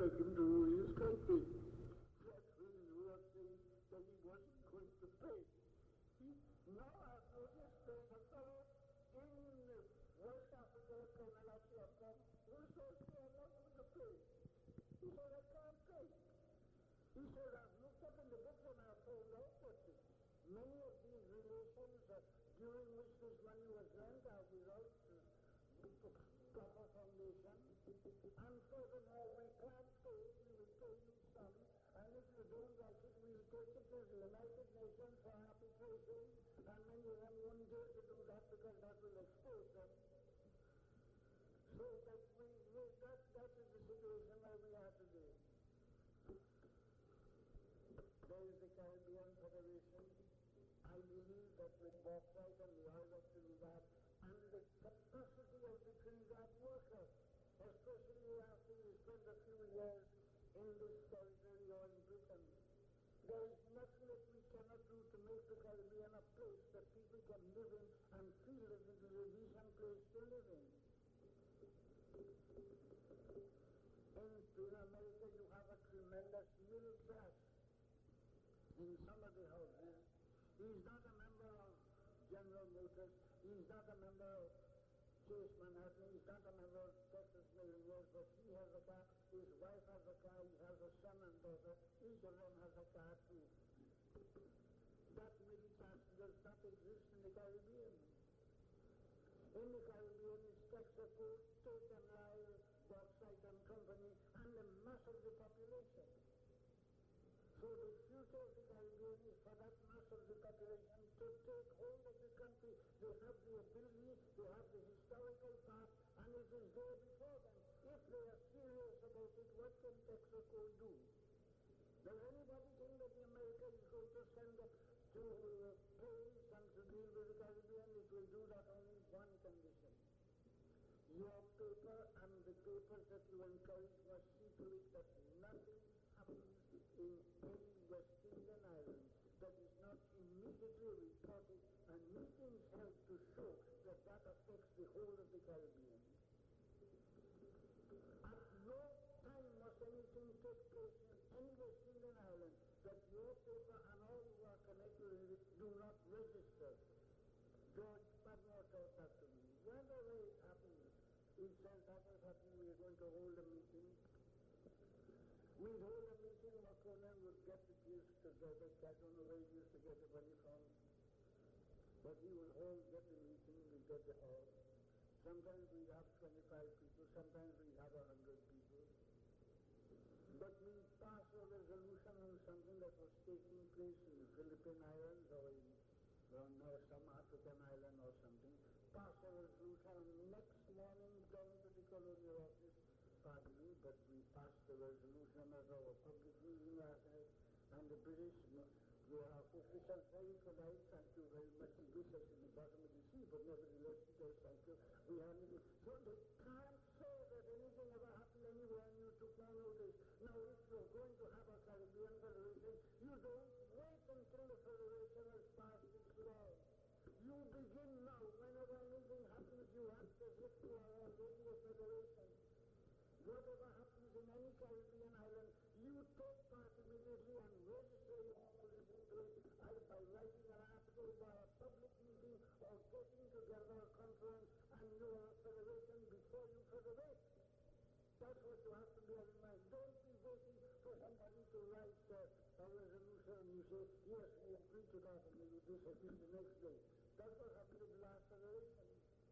take him to his country. That's when you were saying that he wasn't going to pay. Now I've noticed there's a fellow in West Africa, Canada, who says they are not going to pay. He said, I can't pay. He said, I've looked up in the books and I've found out that many of these relations during which this money was lent are without proper foundation. And furthermore, we can't pay, we will pay you some, and if you don't like it, we'll take it to the United Nations for arbitration, and many of them won't dare to do that because that will expose them. So that that is the situation where we are today. There is the Caribbean Federation. I believe that with bauxite and the oil of Trinidad and the capacity of the Trinidad workers, especially after we spent a few years in this territory or in Britain, there is nothing that we cannot do to make the Caribbean a place that people can live in and feel that it is a decent place to live in. In America, you have a tremendous middle class. In some of the houses, he's not a member of General Motors, he's not a member of Chase Manhattan, he's not a member of Texas Millionaires, but he has a car, his wife has a car, he has a son and daughter, each of them has a car too. That middle class does not exist in the Caribbean. In the Caribbean, it's Texaco, Tate and Lyle, Bauxite and Company, and the mass of the population. So the future of the Caribbean is for that mass of the population to take hold of the country. They have the ability, they have the historical past, and it is there before them. If they are serious about it, what can Texaco do? Does anybody think that the America is going to send up to planes and to deal with the Caribbean? It will do that only one condition. Your paper and the papers that you encourage must see to it that nothing happens in any West Indian island that is not immediately reported and meetings held to show that that affects the whole of the Caribbean. At no time must anything take place in any West Indian island that your paper and all who are connected with it do not register. George Padmore taught that to me. Whenever it happens, he says that has happened, we are going to hold a meeting. We'd hold a meeting, Maconan would get the gifts together. I don't know where he used to get the money from. But he would get the meeting, we'd get the hall. Sometimes we'd have 25 people, sometimes we'd have 100 people. But we passed a resolution on something that was taking place in the Philippine Islands or in some African island or something. Passed a resolution, and next morning down to the colonial office, pardon me, but we passed the resolution at our public meeting last night, and the British, they are officials very polite, thank you very much. He wish us in the bottom of the sea, but nevertheless he says thank you. We have it. So they can't say that anything ever happened anywhere and you took no notice. Now if you're going to have a Caribbean Federation, you don't wait until the Federation has passed its laws. You begin now. Whenever anything happens, you act as if you are already a federation. Whatever happens in any Caribbean island, you take part immediately and register your opposition to it, either by writing an article, by a public meeting, or getting together a conference, and you are a federation before you federate. That's what you have to bear in mind. Don't be waiting for somebody to write a resolution and you say, yes, we agree to that, and they will disappear the next day. That's what happened to the last federation.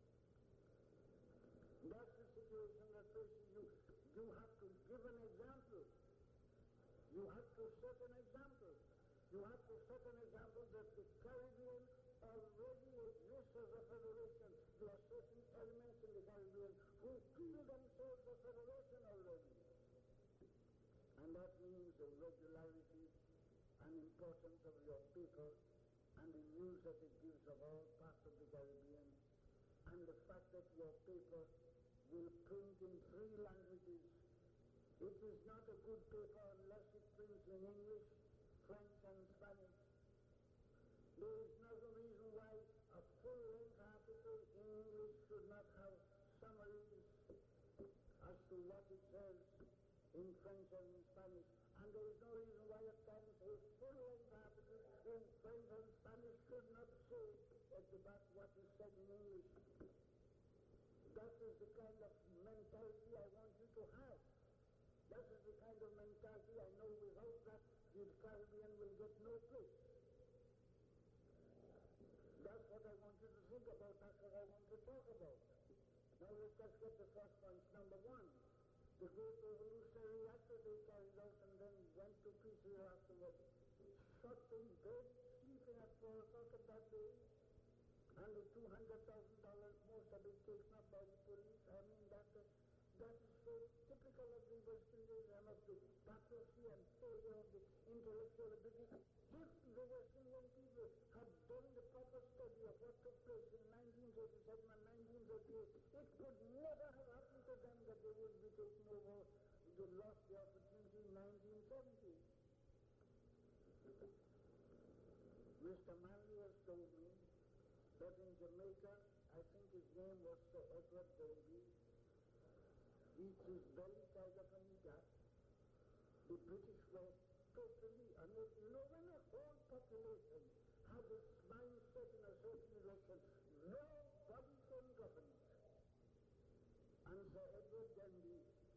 That's the situation that faces you. You have to give an example. You have to set an example. You have to set an example that the Caribbean already exists as a federation. There are certain elements in the Caribbean who feel themselves a federation already. And that means the regularity and importance of your paper and the news that it gives of all parts of the Caribbean, and the fact that your paper will print in 3 languages. It is not a good paper unless it prints in English, French, and Spanish. There is no reason why a full-length article in English should not have summaries as to what it says. in French and in Spanish, and there is no reason why at times a full-length article in French and Spanish should not say at the back what is said in English. That is the kind of mentality I want you to have. That is the kind of mentality I know without that the Caribbean will get no place. That's what I want you to think about. That's what I want to talk about. Now let's just get the first point. Number one, the great revolutionary act that they carried out and then went to pieces afterwards. Shot in bed, sleeping at 4 o'clock at that day, and the $200,000, most of it taken up by the police. I mean, that is so typical of the West Indies and of the bankruptcy and failure of the intellectual ability. If the West Indian people had done the proper study of what took place in 1937 and 1938, it could never have happened to them that they would be taken over, they lost the opportunity in 1970. Mr. Manley has told me that in Jamaica, I think his name was Sir Edward Denby, eats his belly tied up in the gap. The British were totally unable. You know, when a whole population has its mind set in a certain direction, nobody can govern it. And Sir Edward Denby,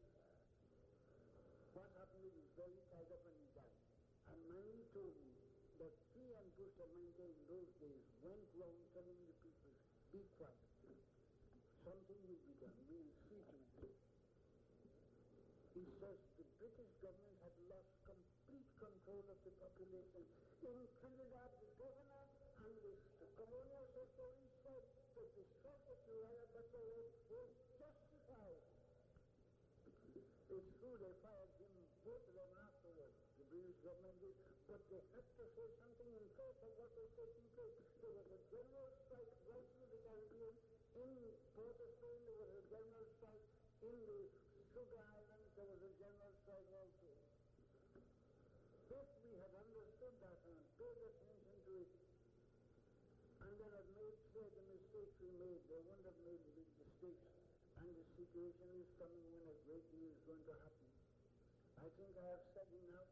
what happened with his belly tied up and he died. And Manley told me that he and Bustamante in those days went round telling the people, be quiet. Something will be done. We will see to it. He says the British government had lost complete control of the population. In Trinidad, the governor and the colonial secretary said that the strike that Uriah Butler led was justified. It's true they fired him, both of them afterwards, the British government did, but they had to say something in face of what was taking place. There was a general strike right through the Caribbean. In Port of Spain, there was a general strike. In the Sugar Islands, there was a general strike also. If we had understood that and paid attention to it, and then had made clear the mistakes we made, they wouldn't have made big mistakes. And the situation is coming when a great deal is going to happen. I think I have said enough.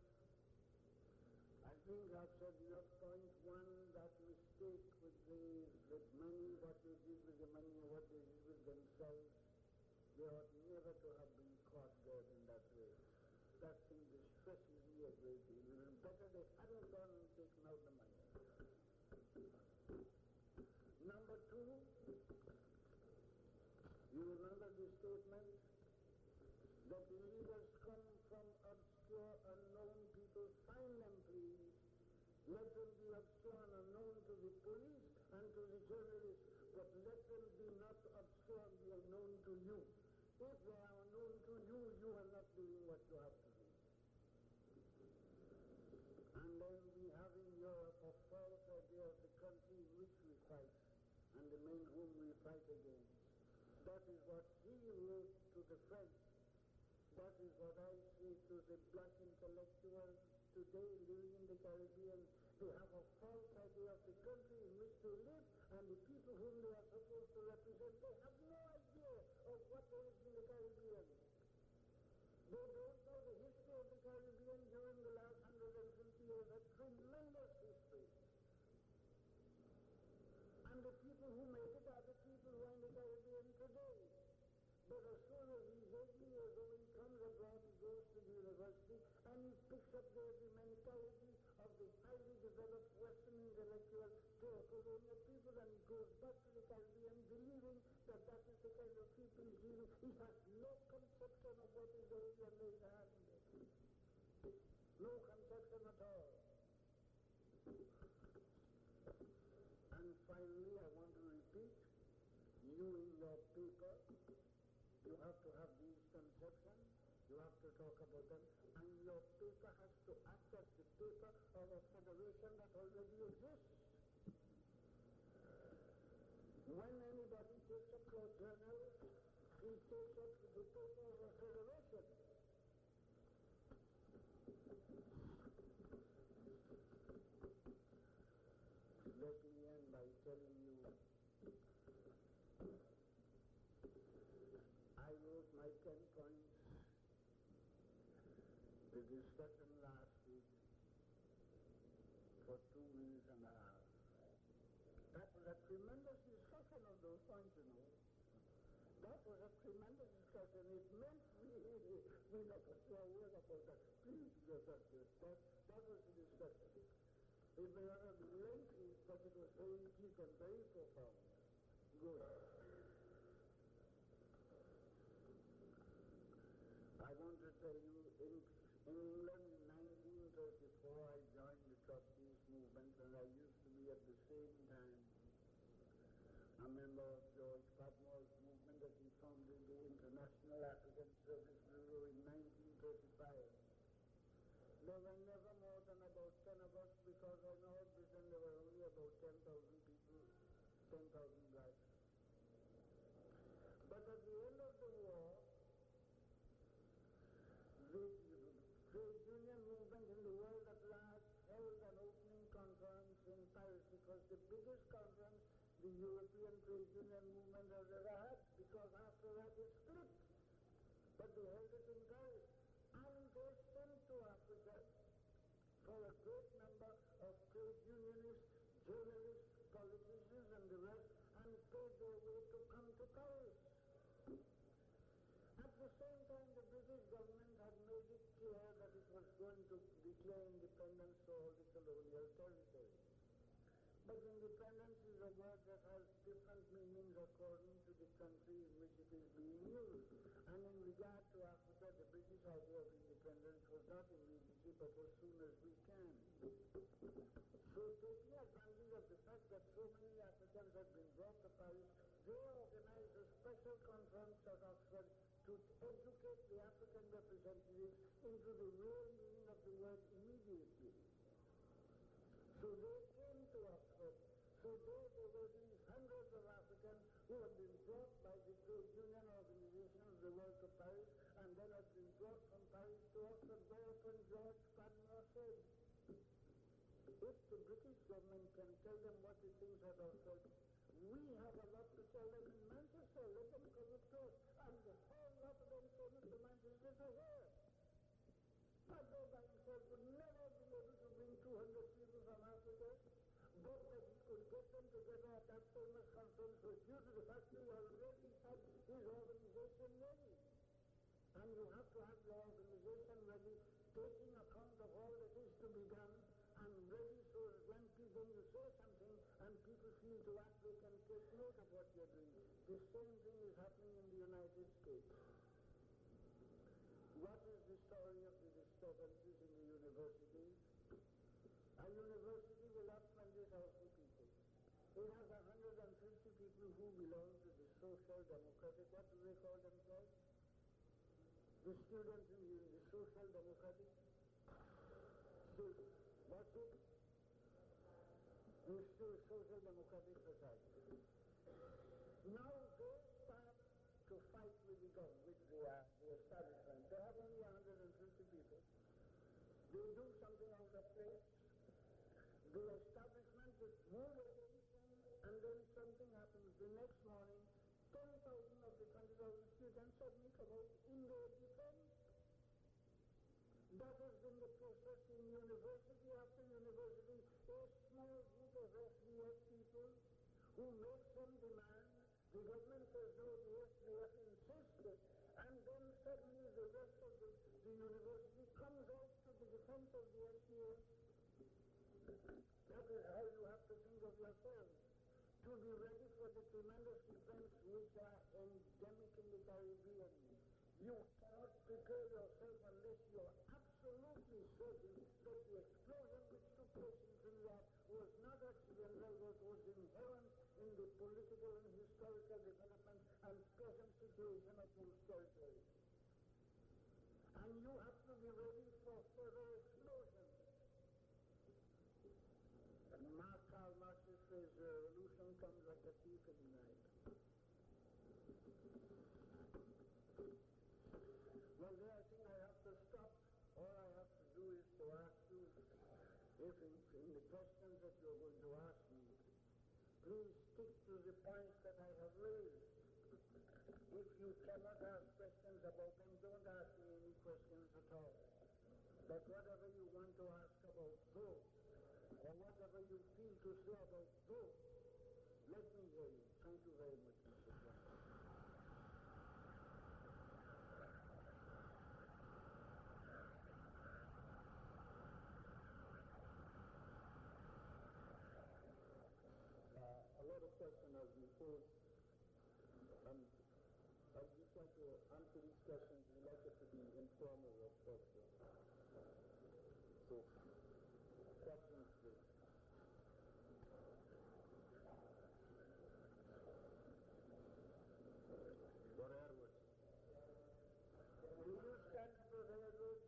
Point one, that mistake with the money, what they did with the money and what they did with themselves, they ought never to have been caught there in that way. That thing distresses me a great deal. It was better they hadn't gone and taken out the money. Number two, you remember the statement that the leaders come from obscure, unknown people. Find them, please. Let them be obscure and unknown to the police and to the journalists, but let them be not obscure and be unknown to you. If they are unknown to you, you are not doing what you have to do. And then we have in Europe a false idea of the country in which we fight and the men whom we fight against. That is what he wrote to the French. That is what I say to the black intellectuals today living in the Caribbean. They have a false idea of the country in which they live and the people whom they are supposed to represent. They have no idea of what there is in the Caribbean. They don't know the history of the Caribbean during the last 150 years, a tremendous history. And the people who made it are the people who are in the Caribbean today. But as soon as he's 18 years old, he comes abroad, he goes to the university, and he picks up there the mentality of the highly developed Western intellectual colonial people, and he goes back to the Caribbean believing that that is the kind of people he's dealing. He has no conception of what is going on in the hand. No conception at all. And finally, I want to repeat, you in your paper, you have to have these conceptions, you have to talk about them, and your paper has to act as the paper of a federation that already exists. When anybody takes up your journal, he takes up the paper of a federation. Let me end by telling you, I wrote my 10 points The discussion lasted for 2 minutes and a half. That was a tremendous discussion on those points, you know. That was a tremendous discussion. It meant we not to say a word about that. Please, that was the discussion. It may not have been lengthy, but it was very deep and very profound. Good. I want to tell you, in England in 1934, I joined the trustees movement, and I used to be at the same time a member of George Padmore's movement that he founded the International African Service Bureau in 1935. There were never more than about 10 of us, because in all Britain there were only about 10,000 people, 10,000 blacks. But at the end of the war, the trade union movement in the world at large held an opening conference in Paris. It was the biggest conference the European trade union movement has ever had, because after that it split. But they held it in Paris. And they sent to Africa for a great number of trade unionists, journalists, politicians, and the rest, and paid their way to come to Paris. At the same time, the British government had made it clear that it was going to declare independence to all the colonial territories. But independence is a word that has different meanings according to the country in which it is being used. And in regard to Africa, the British idea of independence was not immediately, but as soon as we can. So taking advantage of the fact that so many Africans had been brought to Paris, they organized a special conference at Oxford to educate the African representatives into the real meaning of the word immediately. So they came to Oxford. So there were these hundreds of Africans who had been brought by the trade union organization of the world to Paris, and then had been brought from Paris to Oxford, whereupon George Padmore said, if the British government can tell them what it thinks at Oxford, we have a lot to tell them in Manchester. Let them come up to us. And the whole lot of them came to Manchester to hear. Padmore by himself would never have been able to bring 200 people from Africa, but that he could get them together at that famous conference was due to the fact that he already had his organization ready. And you have to have your organization ready, taking account of all that is to be done, and ready so that when you say something and people feel to act, they can take note of what you're doing. The same thing is happening in the United States. What is the story of the disturbances in the universities? A university will have 20,000 people. It has 150 people who belong to the Social Democratic, what do they call themselves? The students in the Social Democratic, what's it? The Social Democratic Society. Now they start to fight with the government, with the establishment. They have only 150 people. They do something out of place. The establishment is move against them, and then something happens. The next morning, 10,000 of the 20,000 students suddenly come out in their defense. That has been the process in university after university. A small group of SDF people who make some demand. The government says no, the SDF insisted, and then suddenly the rest of the university comes out to the defense of the SDF. That is how you have to think of yourselves, to be ready for the tremendous events which are endemic in the Caribbean. You cannot prepare yourself unless you are absolutely certain that the explosion which took place in Trinidad was not accidental, but was inherent in the political and historical development and present situation of those territories. And you have to be ready for further explosions. Karl Marx's phrase, revolution comes like a thief in the night. Well, there I think I have to stop. All I have to do is to ask you, if in the questions that you're going to ask me, please stick to the points that I have raised. If you cannot ask questions about them, don't ask me any questions at all. But whatever you want to ask about those, or whatever you feel to say about those, let me hear you. Thank you very much, Mr. Chairman. A lot of questions have been posed, and as we try to answer these questions, we like it to be informal, of course. So, questions, please. Brother Edwards. Do you stand, Brother Edwards?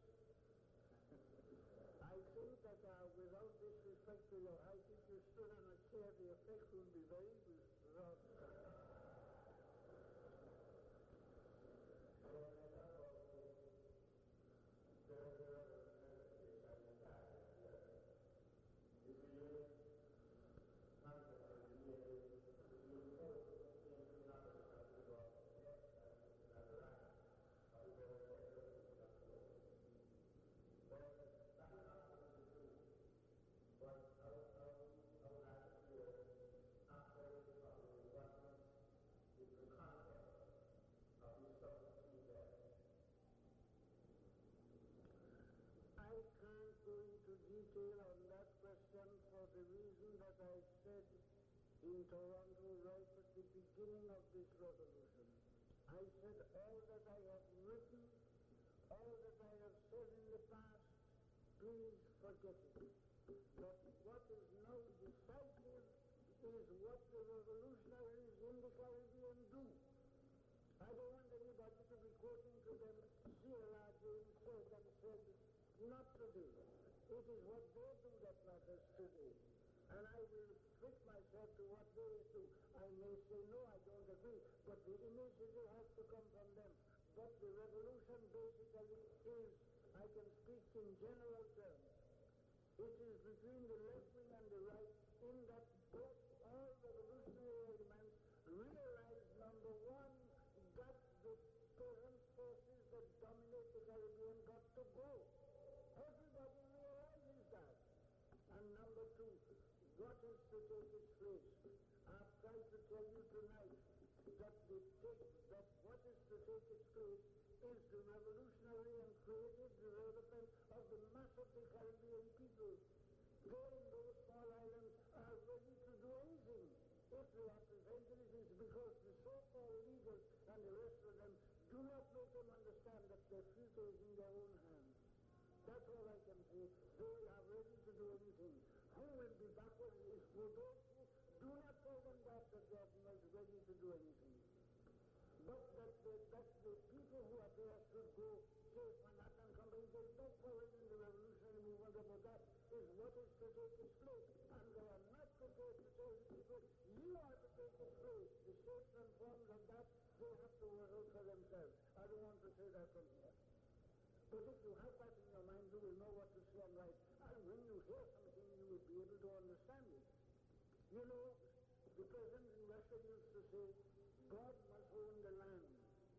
I think that without disrespect to your height, if you stood on a chair, the effect would be very rough. I can't go into detail on that question for the reason that I said in Toronto right at the beginning of this revolution. I said all that I have written, all that I have said in the past, please forget it. But what is now decisive is what the revolutionaries in the Caribbean do. I don't want anybody to be quoting to them, C.L.R. James said and said, not today. It is what they do that matters today. And I will fit myself to what they do. I may say, no, I don't agree, but the initiative has to come from them. But the revolution basically is, I can speak in general terms, it is between the left wing and the right, in that both all revolutionary elements realize, number one, that the present forces that dominate the Caribbean got to go. Everybody realizes that. And number two, what is to take its place? I've tried to tell you tonight that what is to take its place is the revolutionary and creative development of the mass of the Caribbean people. They in those small islands are ready to do anything. If they are prevented, it is because the so-called leaders and the rest of them do not make them understand that their future is in their own hands. That's all I can say. They are ready to do anything. Who will be backward is for those who do not tell them that they are not ready to do anything. But that the people who are there should go safe and not unaccompanied. There is no quarrel in the revolutionary movement about that. Is what is to take its place. And they are not prepared to tell the people, you are to take its place. The shapes and forms of that, they have to work out for themselves. I don't want to say that from here. But if you have that in your mind, you will know what to say and write. And when you hear something, you will be able to understand it. You know, the president in Russia used to say, God must own the land.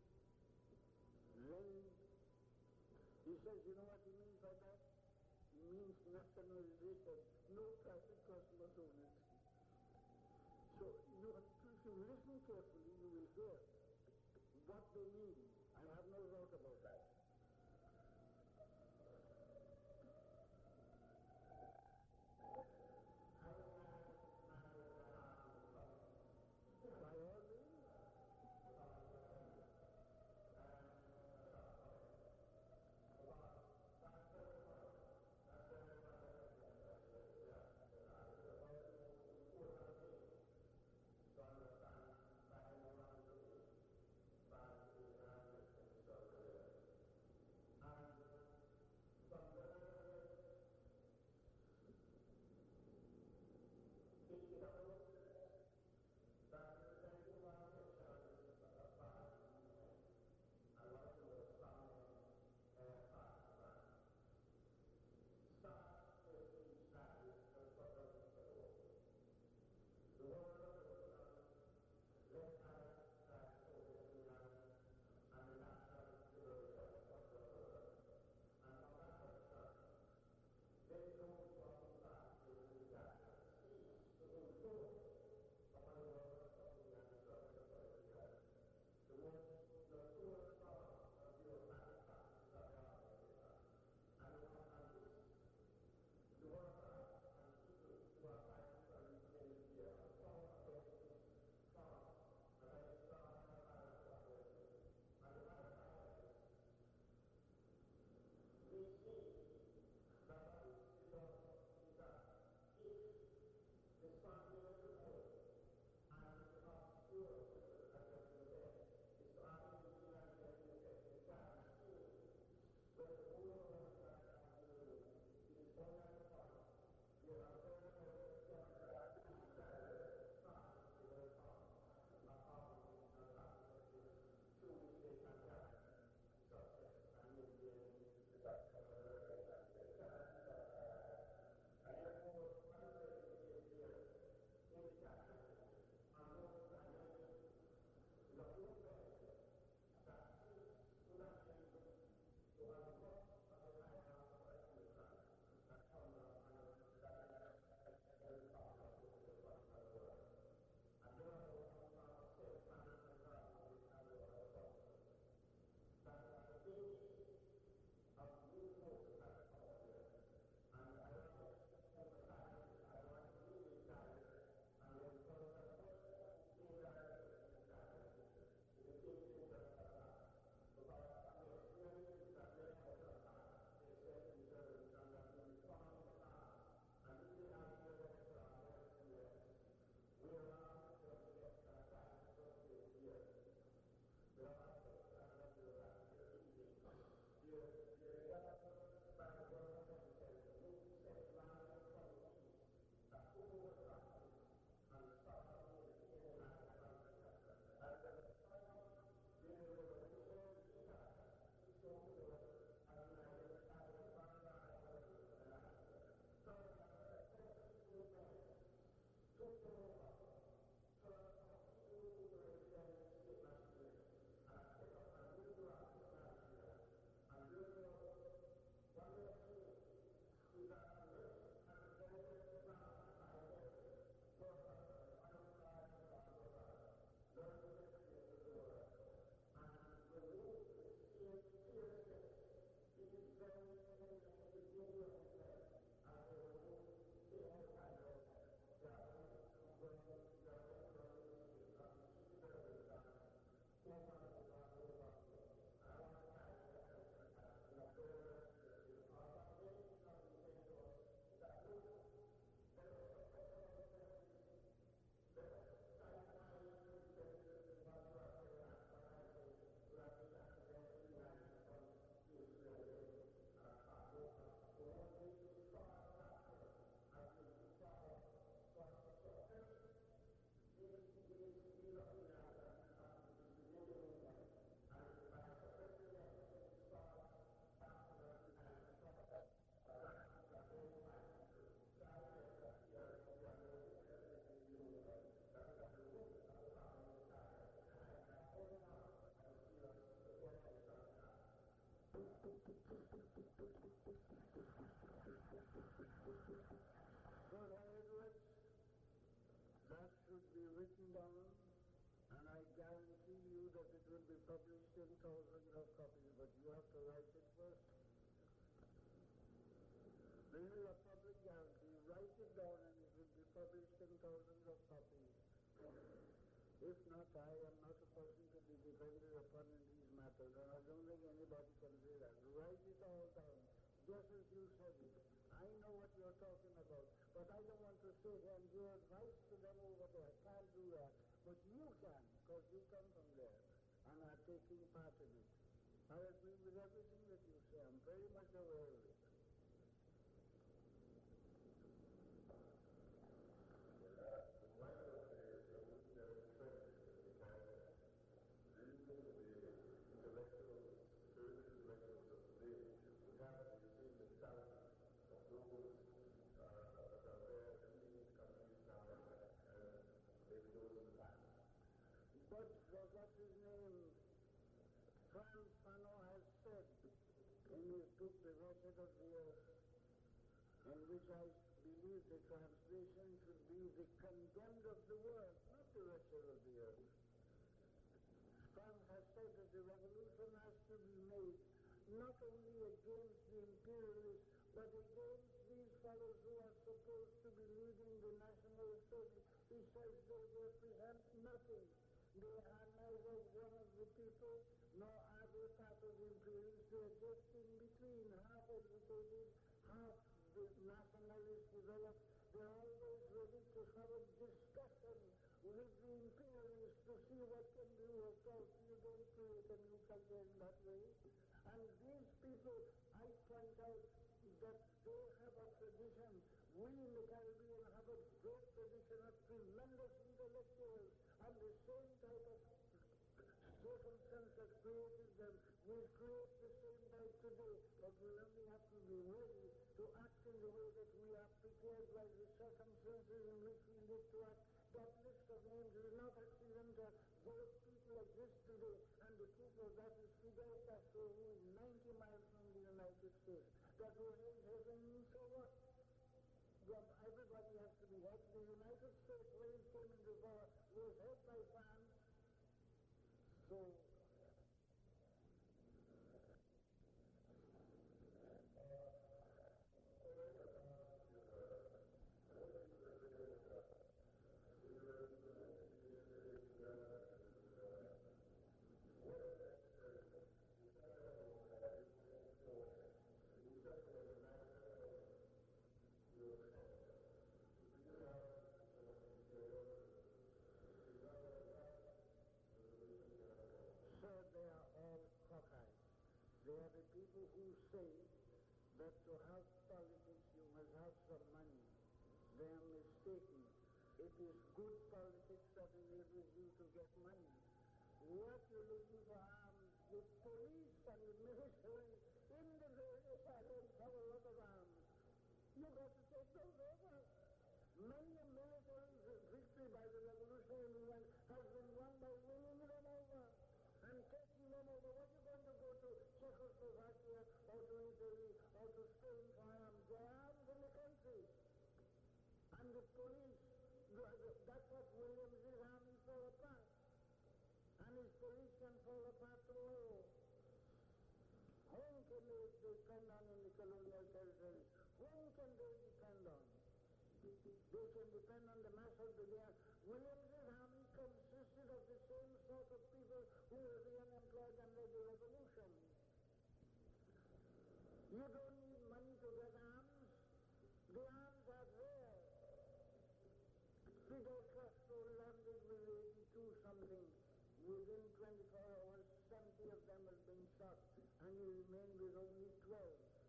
Lenin, he says, you know what he means by that? He means nationalization. No private person must own it. So if you listen carefully, you will hear what they mean. I have no doubt about that. By all means. Edwards, that should be written down, and I guarantee you that it will be published in thousands of copies, but you have to write it first. This is a public guarantee. Write it down and it will be published in thousands of copies. If not, I am not a person to be depended upon in these matters, and I don't think anybody can say that. Write it all down, just as you said it. I know what you're talking about, but I don't want to sit here and give advice to them over there. I can't do that. But you can, because you come from there and are taking part in it. I agree with everything that you say. I'm very much aware of it. But what his name, Frantz Fanon, has said in his book, The Wretched of the Earth, in which I believe the translation should be the condemned of the world, not the wretched of the earth. Frantz has said that the revolution has to be made not only against the imperialists, but against these fellows who are supposed to be leading the national service. He says they represent nothing. They are neither one of the people, nor are they part of the imperialists. They are just in between, half educated, half the nationalists developed. They're always ready to have a discussion with the imperialists to see what can be worked out. You don't create a new culture in that way. And these people, I point out that they have a tradition. We in the Caribbean have a great tradition of tremendous intellectuals, and the same type of circumstance that created them will create the same type today. But we only have to be ready to act in the way that we are prepared by the circumstances in which we live to act. That list of names is not accidental. Those people exist today, and the proof of that is Fidel Castro, who is 90 miles from the United States. That was his heaven, so what? Well, everybody has to be held. The United States, when it came into power, was held by France. So, sir, they are all cockeyed. They are the people who say that to have politics you must have some money. They are mistaken. It is good politics that enables you to get money. What you're looking for arms, the police and the military in the various islands have a lot of arms. You've got to take those over. Many a military victory by the revolutionary movement has been won by winning them over and taking them over. What are you going to go to Czechoslovakia or to Italy or to Spain for arms? There are arms in the country. And the police, that's what Williams's army fell apart. And his police can fall apart tomorrow. Whom can they depend on in the colonial territories? Whom can they depend on? They can depend on the mass of the day. Williams's army consisted of the same sort of people who were the unemployed under the revolution. You don't need money to get arms. The arms are there. Fidel Castro landed with 82 something. Within 24 hours, 70 of them had been shot, and he remained with only 12.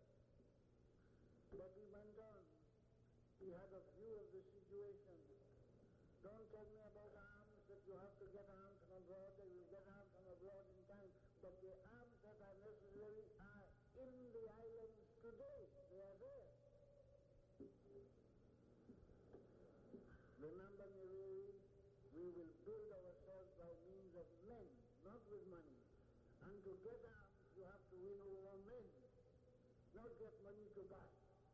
But he went on. He had a view of the situation. Don't tell me about arms, that you have to get arms from abroad. They will get arms from abroad in time. But the arms that are necessary are in the islands today. They are there. Remember, Nyerere, we will build ourselves by means of men, not with money. And to get arms, you have to win over men, not get money to buy.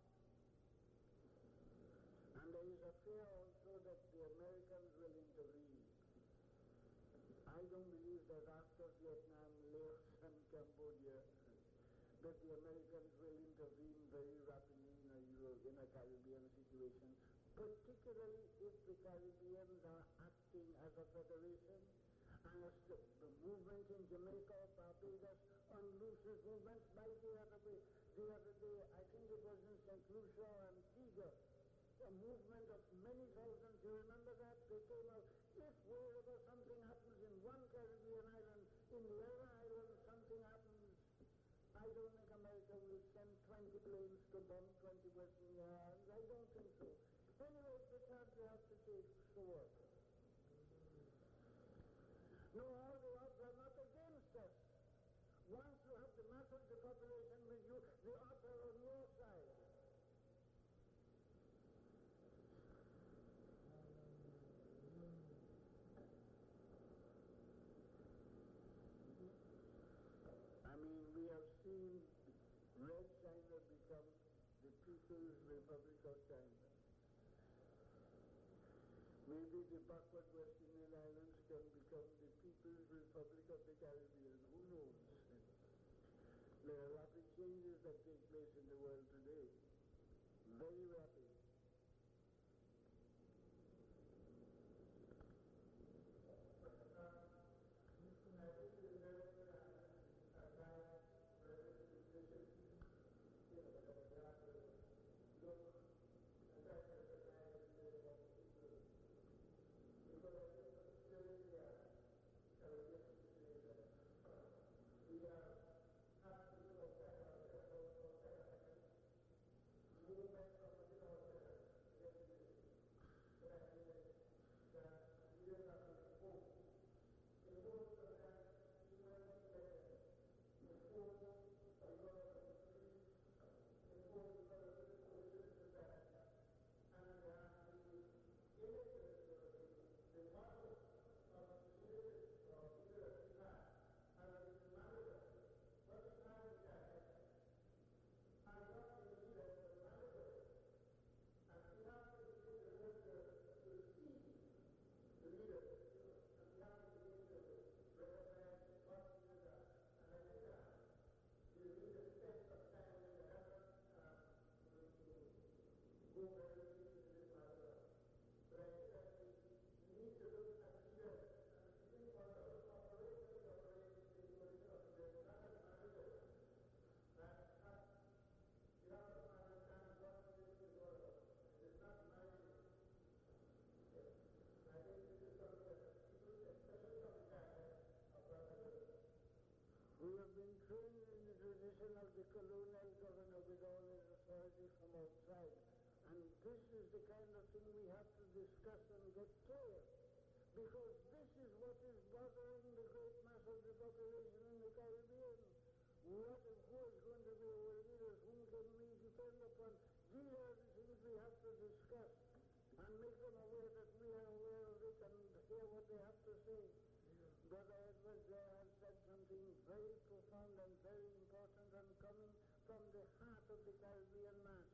And there is a fear also that the Americans will intervene. I don't believe that after Vietnam, Laos, and Cambodia, that the Americans will intervene very rapidly in a Caribbean situation, particularly if the Caribbeans are acting as a federation, and as the movement in Jamaica, Barbados, unlooses movements. By the other day, I think it was in St. Lucia and Antigua, a movement of many thousands. You remember that? They came out. If wherever something happens in one Caribbean island, in the other island something happens, I don't think America will send 20 planes to bomb 20 West India Islands. I don't think so. Anyway, it's the chance they have to take. So what? No, all the odds are not against us. Once you have the mass of the population with you, the odds are on your side. I mean, we have seen Red China become the People's Republic of China. Maybe the backward West Indian Islands can become the People's Republic of the Caribbean. Who knows? There are rapid changes that take place in the world today. Very rapid. We have been trained in the tradition of the colonial governor with all his authority from outside. And this is the kind of thing we have to discuss and get clear. Because this is what is bothering the great mass of the population in the Caribbean. Who is going to be our leaders? Whom can we depend upon? These are the things we have to discuss and make them aware that we are aware of it and hear what they have to say. Brother Edward there has said something very profound and very important and coming from the heart of the Caribbean mass.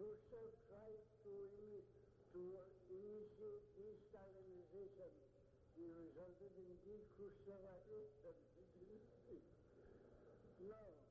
Khrushchev tried to initiate de-Stalinization. He resulted in de-Khrushchevization. No.